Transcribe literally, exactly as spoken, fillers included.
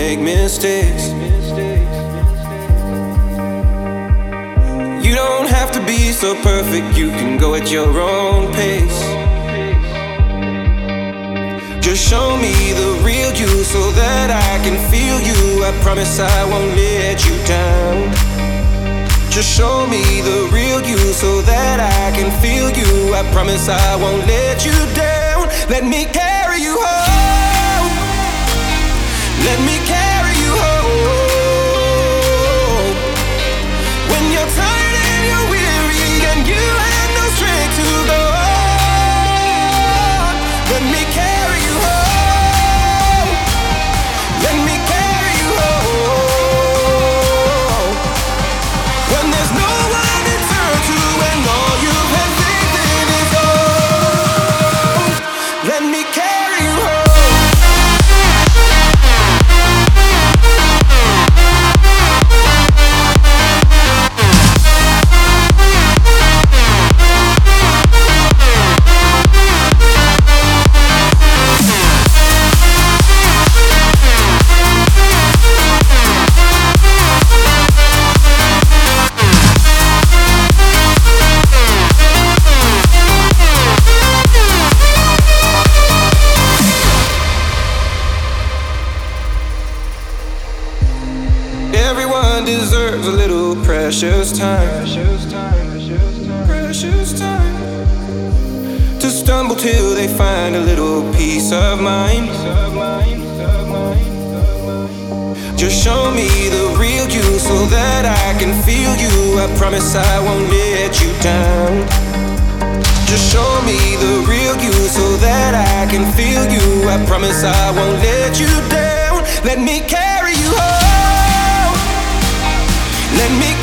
make mistakes. You don't have to be so perfect, you can go at your own pace. Just show me the real you so that I can feel you. I promise I won't let you down. Just show me the real you so that I can feel you. I promise I won't let you down. Let me carry you home. Let me carry you home. When you're tired and you're weary and you have no strength to go on, let me carry you home. Let me carry you home. When there's no one to turn to and all you've had faith in is home, let me carry you home. Everyone deserves a little precious time. Precious time to stumble till they find a little peace of mind. Just show me the real you so that I can feel you. I promise I won't let you down. Just show me the real you so that I can feel you. I promise I won't let you down. Let me carry you home. Let me